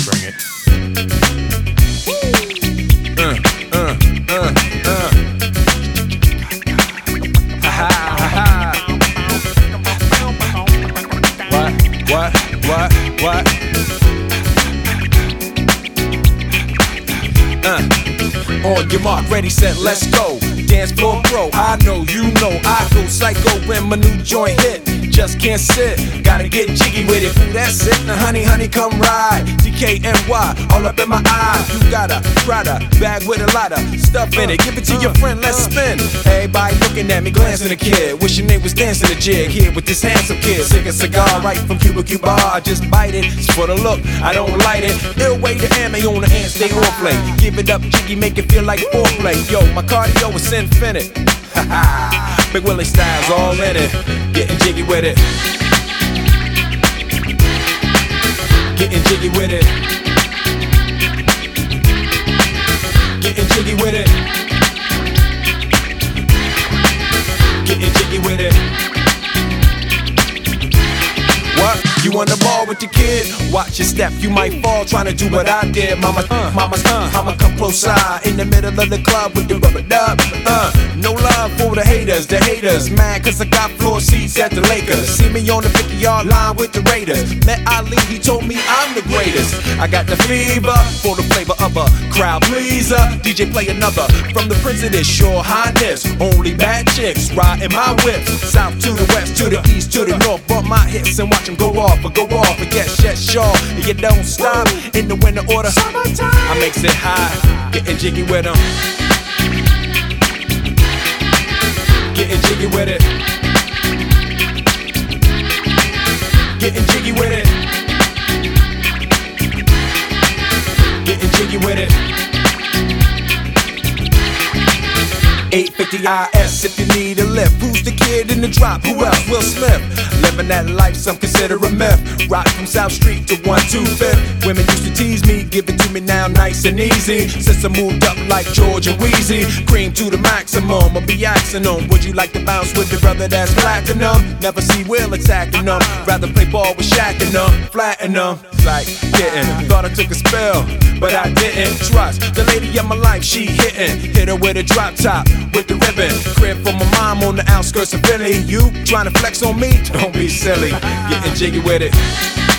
Bring it. What? On your mark, ready, set, let's go. Dance floor pro, I know, you know, I go psycho when my new joint hit. Just can't sit, gotta get jiggy with it. Ooh, that's it, now honey, come ride. DKNY, all up in my eyes. You got a Prada bag with a lot of stuff in it. Give it to your friend, let's spin. Everybody looking at me, glancing a kid. Wishing they was dancing a jig here with this handsome kid. Sick a cigar right from Cuba Cuba. I just bite it, it's for the look, I don't light it. Ill way to ammo on the hand, stay on play. Give it up, jiggy, make it feel like foreplay. Yo, my cardio is infinite. Big Willie style's all in it. Getting jiggy with it. Getting jiggy with it. Getting jiggy with it. Getting jiggy with it. What? You on the ball with your kid? Watch your step, you might fall trying to do what I did. Mama, come close side in the middle of the club with the rubber dub. No love for the haters mad cause I got floor seats at the Lakers. See me on the 50-yard line with the Raiders. Met Ali, he told me I'm the greatest. I got the fever for the flavor of a crowd pleaser. DJ play another from the Prince of this Your Highness. Only bad chicks riding my whip. South to the west, to the east, to the north. Bump my hips and watch them go off. And get shut short. And you don't stop in the winter order. I makes it high, getting jiggy with them. Getting jiggy with it. Getting jiggy with it. Getting jiggy with it. 850 IS if you need a lift. Who's the kid in the drop? Who else? Will Smith. Living that life, some consider a myth. Rock from South Street to 125th. Women used to tease me, give it to me now nice and easy. Since I moved up like George and Wheezy, cream to the maximum, I'll be axing them. Would you like to bounce with the brother that's platinum? Never see Will attacking them. Rather play ball with Shaq and them, flatten them. Like getting, thought I took a spell, but I didn't. Trust the lady of my life, she hitting. Hit her with a drop top, with the ribbon. Crib for my mom on the outskirts of Philly. You trying to flex on me? Don't be silly. Getting jiggy with it.